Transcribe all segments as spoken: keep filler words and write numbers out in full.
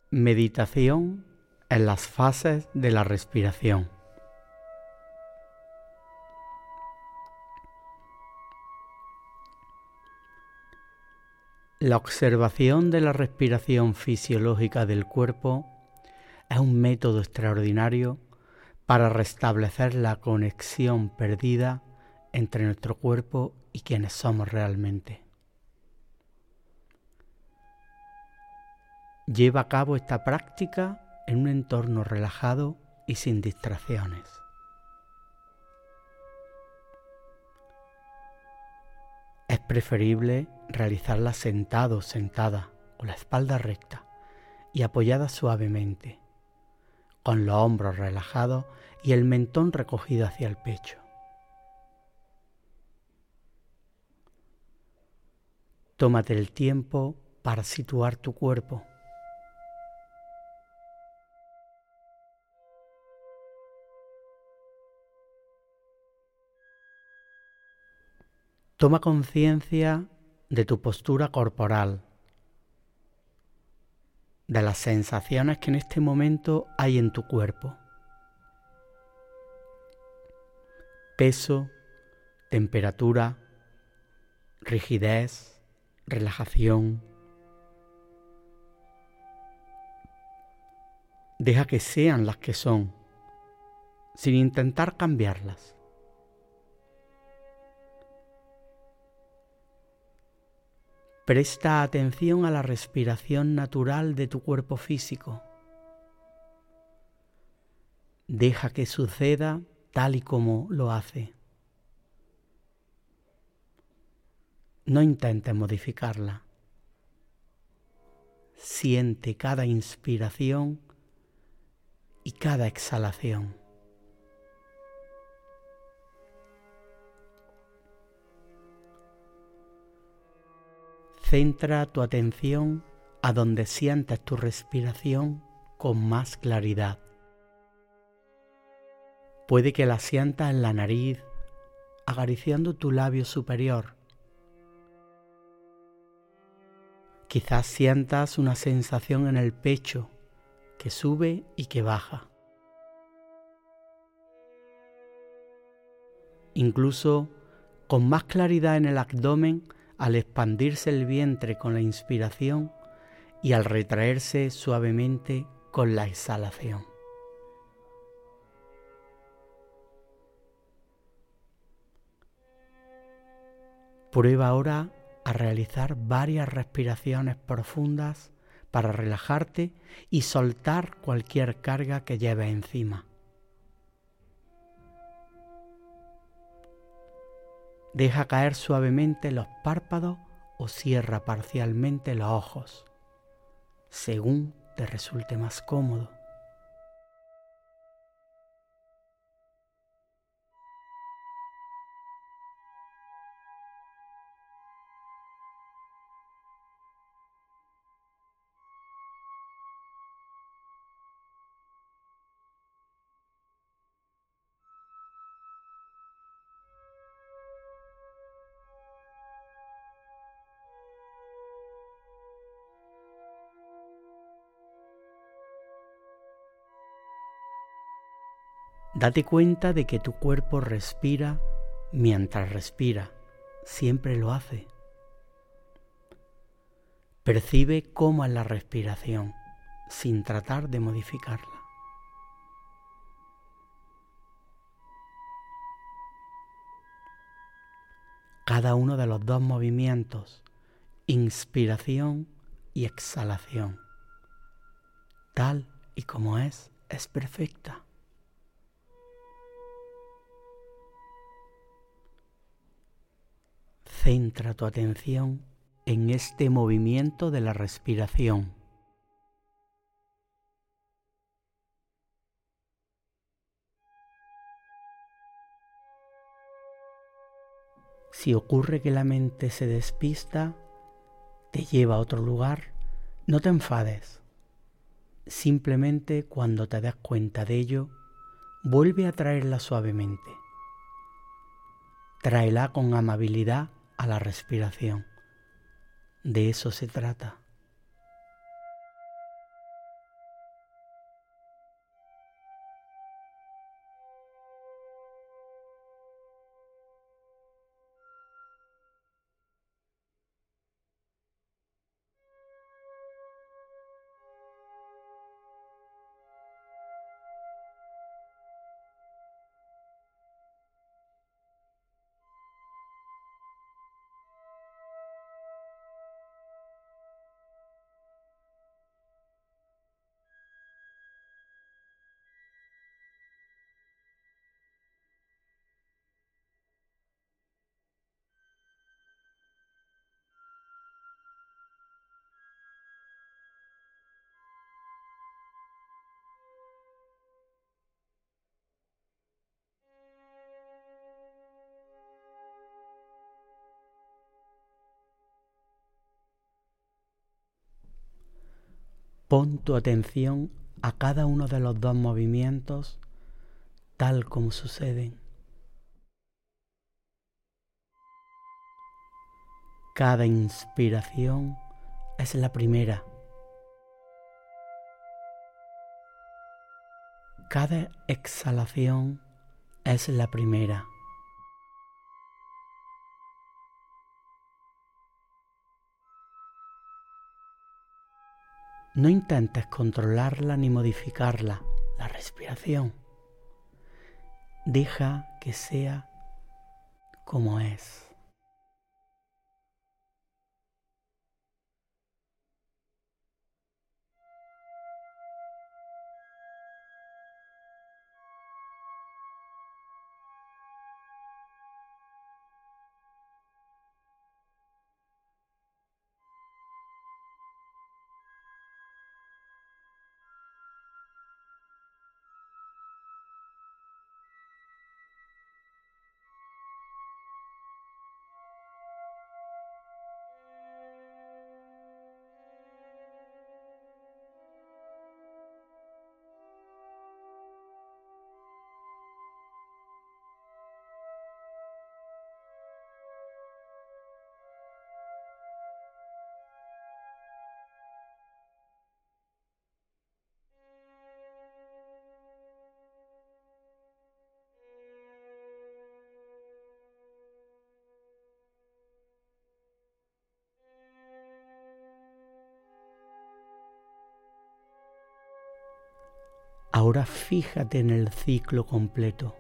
Meditación en las fases de la respiración. La observación de la respiración fisiológica del cuerpo es un método extraordinario para restablecer la conexión perdida entre nuestro cuerpo y quienes somos realmente. Lleva a cabo esta práctica en un entorno relajado y sin distracciones. Es preferible realizarla sentado o sentada, con la espalda recta y apoyada suavemente, con los hombros relajados y el mentón recogido hacia el pecho. Tómate el tiempo para situar tu cuerpo. Toma conciencia de tu postura corporal, de las sensaciones que en este momento hay en tu cuerpo. Peso, temperatura, rigidez, relajación. Deja que sean las que son, sin intentar cambiarlas. Presta atención a la respiración natural de tu cuerpo físico. Deja que suceda tal y como lo hace. No intentes modificarla. Siente cada inspiración y cada exhalación. Centra tu atención a donde sientes tu respiración con más claridad. Puede que la sientas en la nariz, acariciando tu labio superior. Quizás sientas una sensación en el pecho que sube y que baja. Incluso con más claridad en el abdomen al expandirse el vientre con la inspiración y al retraerse suavemente con la exhalación. Prueba ahora a realizar varias respiraciones profundas para relajarte y soltar cualquier carga que lleves encima. Deja caer suavemente los párpados o cierra parcialmente los ojos, según te resulte más cómodo. Date cuenta de que tu cuerpo respira mientras respira, siempre lo hace. Percibe cómo es la respiración, sin tratar de modificarla. Cada uno de los dos movimientos, inspiración y exhalación, tal y como es, es perfecta. Centra tu atención en este movimiento de la respiración. Si ocurre que la mente se despista, te lleva a otro lugar, no te enfades. Simplemente cuando te des cuenta de ello, vuelve a traerla suavemente. Tráela con amabilidad a la respiración. De eso se trata. Pon tu atención a cada uno de los dos movimientos tal como suceden. Cada inspiración es la primera. Cada exhalación es la primera. No intentes controlarla ni modificarla, la respiración. Deja que sea como es. Ahora fíjate en el ciclo completo.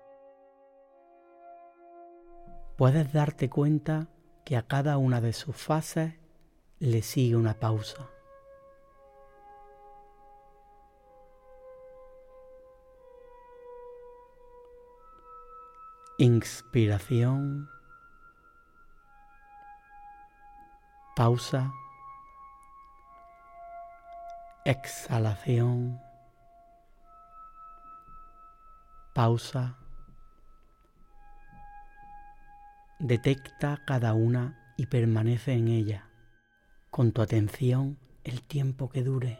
Puedes darte cuenta que a cada una de sus fases le sigue una pausa. Inspiración, pausa, exhalación, pausa. Detecta cada una y permanece en ella, con tu atención el tiempo que dure.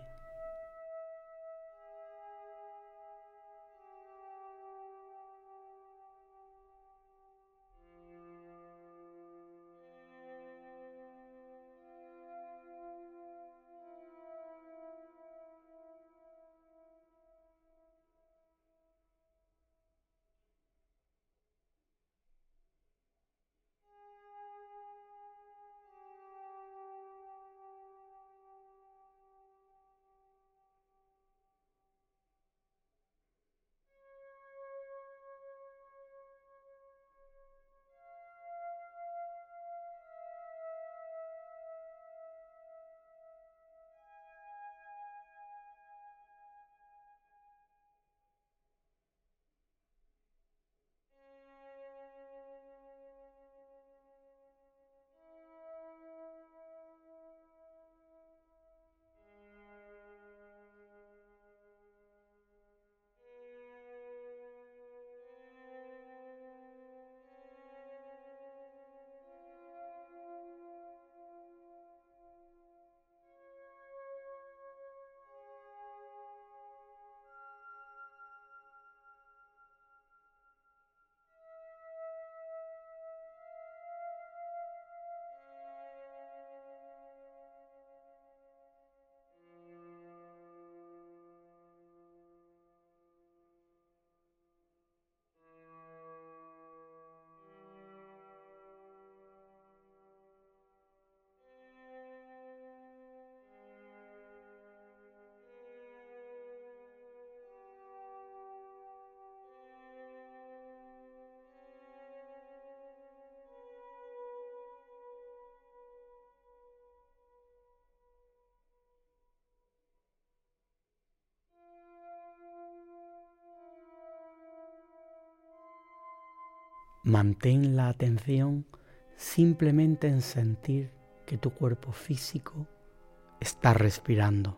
Mantén la atención simplemente en sentir que tu cuerpo físico está respirando.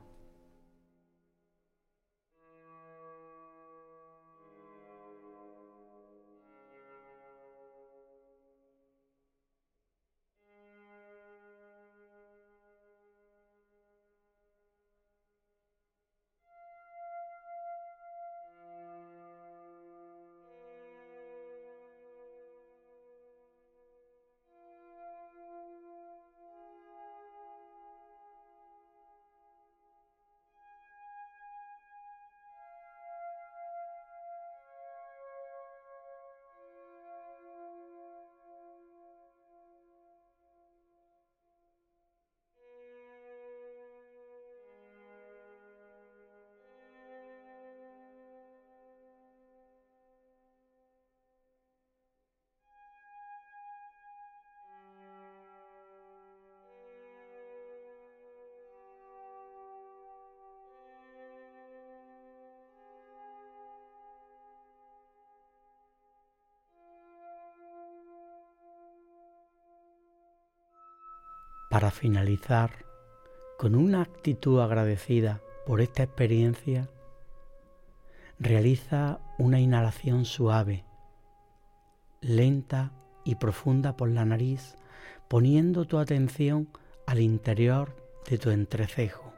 Para finalizar, con una actitud agradecida por esta experiencia, realiza una inhalación suave, lenta y profunda por la nariz, poniendo tu atención al interior de tu entrecejo.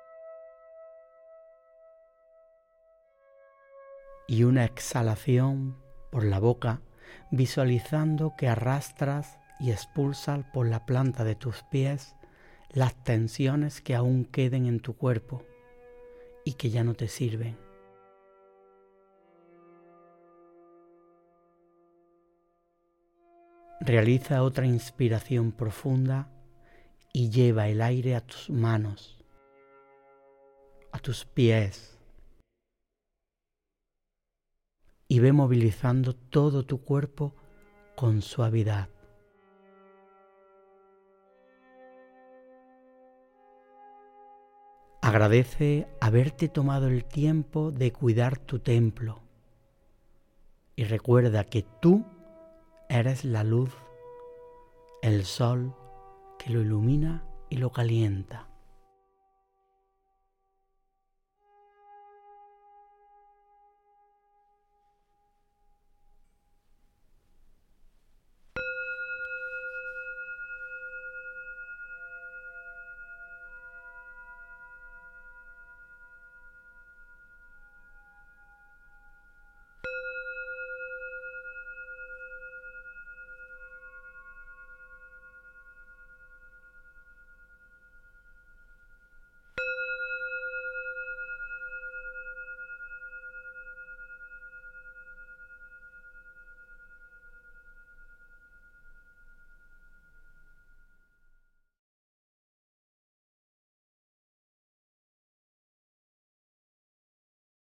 Y una exhalación por la boca, visualizando que arrastras y expulsas por la planta de tus pies las tensiones que aún queden en tu cuerpo y que ya no te sirven. Realiza otra inspiración profunda y lleva el aire a tus manos, a tus pies, y ve movilizando todo tu cuerpo con suavidad. Agradece haberte tomado el tiempo de cuidar tu templo y recuerda que tú eres la luz, el sol que lo ilumina y lo calienta.